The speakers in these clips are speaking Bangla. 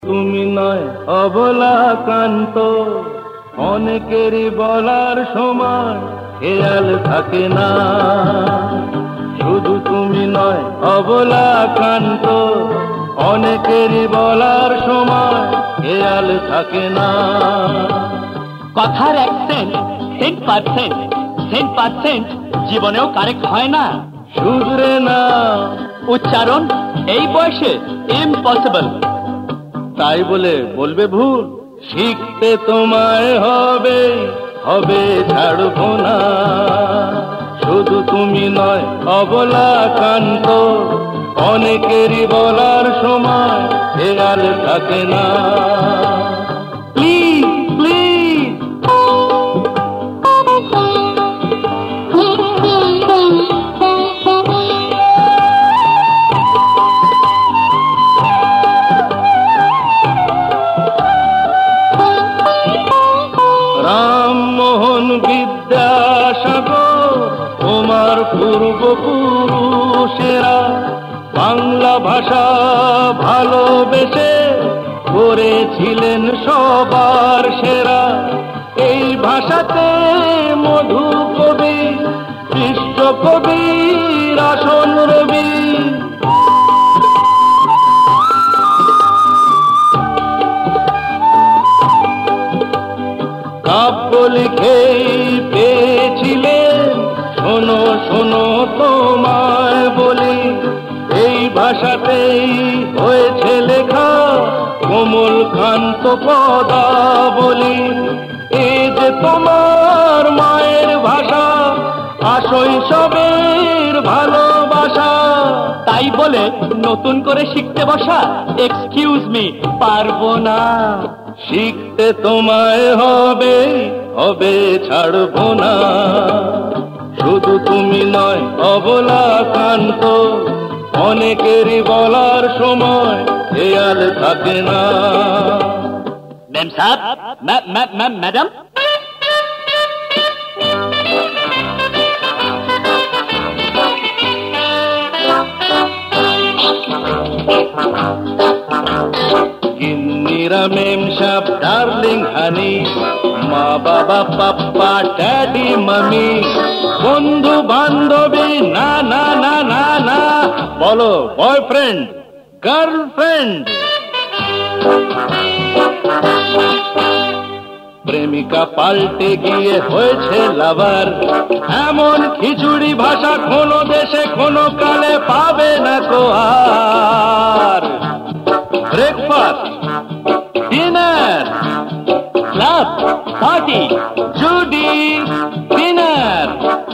তুমি নয় অবলা কান্ত, অনেকেরই বলার সময় খেয়াল থাকে না। শুধু তুমি নয় অবলা কান্ত, অনেকেরই বলার সময় খেয়াল থাকে না। কথার অ্যাকসেন্ট 10% জীবনেও কারেক্ট হয় না, শুধরে না। উচ্চারণ এই বয়সে ইম্পসিবল। তাই বলে বলবে ভুল, শিখতে তোমায় হবে, হবে ছাড়বো না। শুধু তুমি নয় অবলা কান্ত, অনেকেরই বলার সময় খেয়াল থাকে না। প্লিজ প্লিজ রামমোহন বিদ্যাসাগর তোমার পূর্বপুরুষেরা বাংলা ভাষা ভালোবেসে করেছিলেন সবার সেরা। এই ভাষাতে মধু কবি, বিশ্বকবির আসন রবি। কাব্য লিখেই পেয়েছিলেন, শোনো শোনো তোমায় বলি, এই ভাষাতেই হয়েছে লেখা কোমল কান্ত পদাবলী। এই যে তোমার মায়ের ভাষা, শৈশবের ভালোবাসা। তাই বলে নতুন করে শিখতে বসা, এক্সকিউজ মি, পারবো না। শিখতে তোমায় হবে, হবে ছাড়বো না। শুধু তুমি নয় অবলা কান্ত, অনেকেরই বলার সময় খেয়াল থাকে না। ম্যাম সাহেব, ম্যাডাম, গিন্নিরা মেম সাহেব, ডার্লিং হানি, মা বাবা পাপ্পা ড্যাডি মামি, বন্ধু বান্ধবী না না না না না, বলো বয়ফ্রেন্ড গার্লফ্রেন্ড। প্রেমিকা পাল্টে গিয়ে হয়েছে লাভার, এমন খিচুড়ি ভাষা কোনো দেশে কোনো কালে পাবে না কো আর। ব্রেকফাস্ট, ডিনার, ক্লাব, পার্টি, জুডি, ডিনার,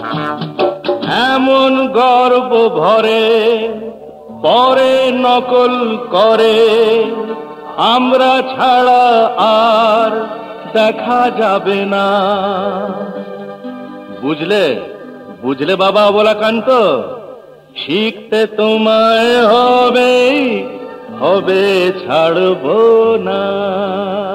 এমন গর্ব ভরে পরে নকল করে, আমরা ছাড়া আর দেখা যাবে না। বুঝলে বুঝলে বাবা অবলাকান্ত, শিখতে তোমায় হবে, হবে ছাড়বো না।